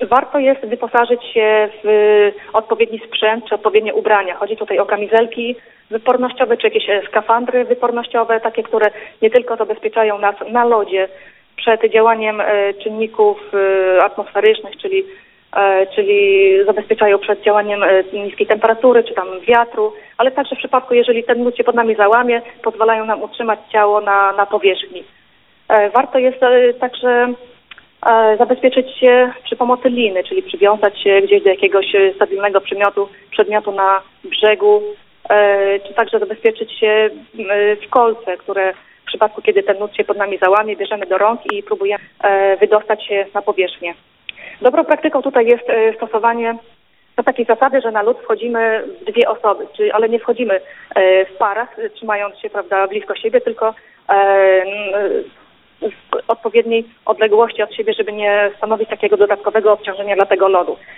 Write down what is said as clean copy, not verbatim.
Warto jest wyposażyć się w odpowiedni sprzęt czy odpowiednie ubrania. Chodzi tutaj o kamizelki wypornościowe czy jakieś skafandry wypornościowe, takie, które nie tylko zabezpieczają nas na lodzie przed działaniem czynników atmosferycznych, czyli zabezpieczają przed działaniem niskiej temperatury czy tam wiatru, ale także w przypadku, jeżeli ten lód się pod nami załamie, pozwalają nam utrzymać ciało na powierzchni. Warto jest także zabezpieczyć się przy pomocy liny, czyli przywiązać się gdzieś do jakiegoś stabilnego przedmiotu na brzegu, czy także zabezpieczyć się w kolce, które w przypadku, kiedy ten lód się pod nami załamie, bierzemy do rąk i próbujemy wydostać się na powierzchnię. Dobrą praktyką tutaj jest stosowanie takiej zasady, że na lód wchodzimy w 2 osoby, ale nie wchodzimy w parach, trzymając się, prawda, blisko siebie, tylko w odpowiedniej odległości od siebie, żeby nie stanowić takiego dodatkowego obciążenia dla tego lodu.